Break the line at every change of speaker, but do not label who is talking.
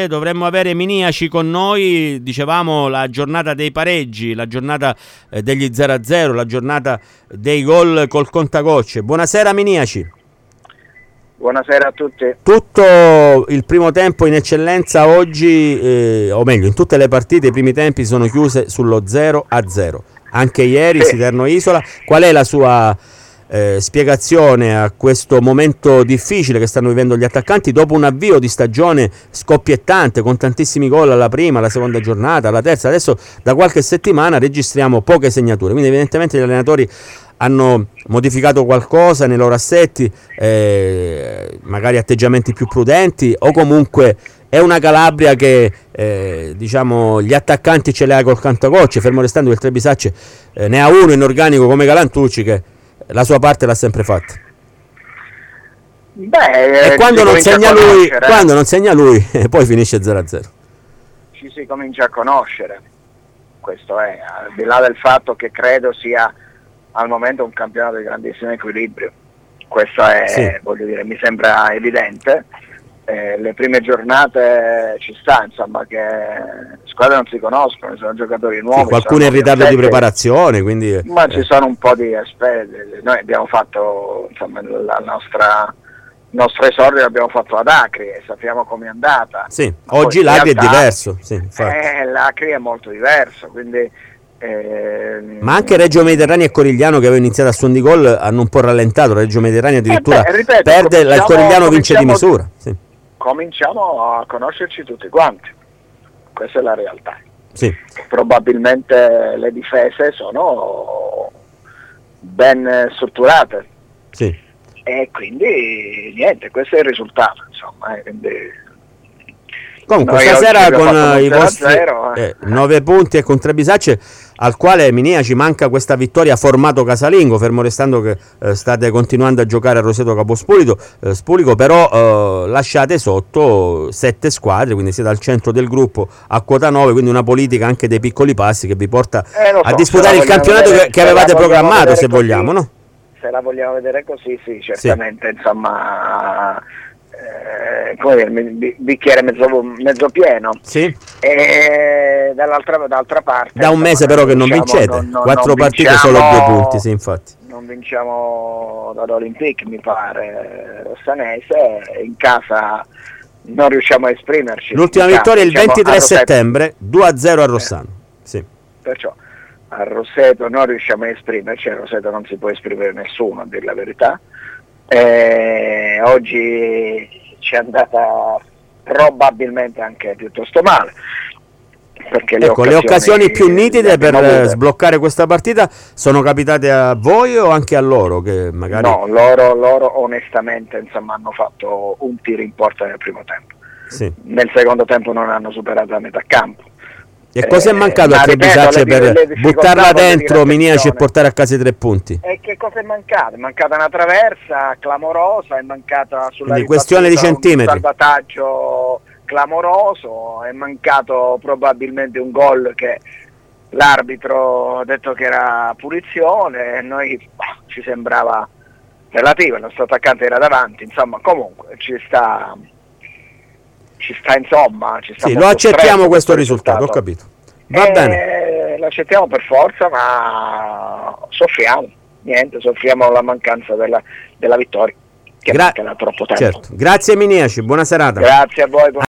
serate dovremmo avere Miniaci con noi, dicevamo la giornata dei pareggi, la giornata degli 0-0, la giornata dei gol col contagocce. Buonasera Miniaci.
Buonasera a tutti.
Tutto il primo tempo in eccellenza oggi, o meglio in tutte le partite i primi tempi sono chiuse sullo 0-0. Anche ieri Siterno Isola. Qual è la sua spiegazione a questo momento difficile che stanno vivendo gli attaccanti dopo un avvio di stagione scoppiettante con tantissimi gol alla prima, alla seconda giornata, alla terza? Adesso da qualche settimana registriamo poche segnature, quindi evidentemente gli allenatori hanno modificato qualcosa nei loro assetti, magari atteggiamenti più prudenti, o comunque è una Calabria che diciamo gli attaccanti ce li ha col cantagocce, fermo restando che il Trebisacce ne ha uno in organico come Galantucci che la sua parte l'ha sempre fatta. E quando non segna lui, poi finisce 0-0.
Ci si comincia a conoscere, questo è, al di là del fatto che credo sia al momento un campionato di grandissimo equilibrio, questo è, voglio dire, mi sembra evidente. Le prime giornate ci sta, insomma, che le squadre non si conoscono, sono giocatori nuovi,
qualcuno è in ritardo di preparazione, quindi
ma ci sono un po' di esperti. Noi abbiamo fatto, insomma, il nostro esordio l'abbiamo fatto ad Acri e sappiamo com'è andata.
Oggi l'Acri è diverso,
l'Acri è molto diverso, quindi
ma anche Reggio Mediterraneo e Corigliano, che aveva iniziato a suon di gol, hanno un po' rallentato. Reggio Mediterraneo addirittura perde, il Corigliano vince di misura.
Cominciamo a conoscerci tutti quanti, questa è la realtà.
Probabilmente
le difese sono ben strutturate e quindi niente, questo è il risultato, insomma,
comunque stasera con i vostri 9 punti e con Trebisacce, al quale Miniaci manca questa vittoria formato casalingo, fermo restando che state continuando a giocare a Roseto Spulico, però lasciate sotto 7 squadre, quindi siete al centro del gruppo a quota 9, quindi una politica anche dei piccoli passi che vi porta a disputare il campionato che avevate programmato, se vogliamo, no?
Se la vogliamo vedere così, certamente, insomma, come dire, bicchiere mezzo pieno. E dall'altra parte
da un mese però che non vincete, 4 partite solo 2 punti, infatti
non vinciamo dall'Olympique, mi pare, Rossanese, in casa non riusciamo a esprimerci.
L'ultima vittoria è il 23 settembre 2-0 a Rossano,
perciò a Roseto non riusciamo a esprimerci, a Roseto non si può esprimere nessuno, a dire la verità. Oggi ci è andata probabilmente anche piuttosto male, perché le
occasioni più nitide per sbloccare questa partita sono capitate a voi o anche a loro? Che magari...
No, loro onestamente, insomma, hanno fatto un tiro in porta nel primo tempo, nel secondo tempo non hanno superato la metà campo.
E cosa è mancato a Trebisacce per buttarla dentro Miniaci e portare a casa i 3 punti?
E che cosa è mancato? È mancata una traversa clamorosa, è mancata sulla
questione di centimetri,
un salvataggio clamoroso, è mancato probabilmente un gol che l'arbitro ha detto che era punizione e noi ci sembrava relativo, il nostro attaccante era davanti, insomma, comunque ci sta insomma,
lo accettiamo questo risultato, ho capito. Va bene.
Lo accettiamo per forza, ma soffriamo la mancanza della vittoria, che manca da troppo tempo.
Grazie Miniaci, buona serata.
Grazie a voi.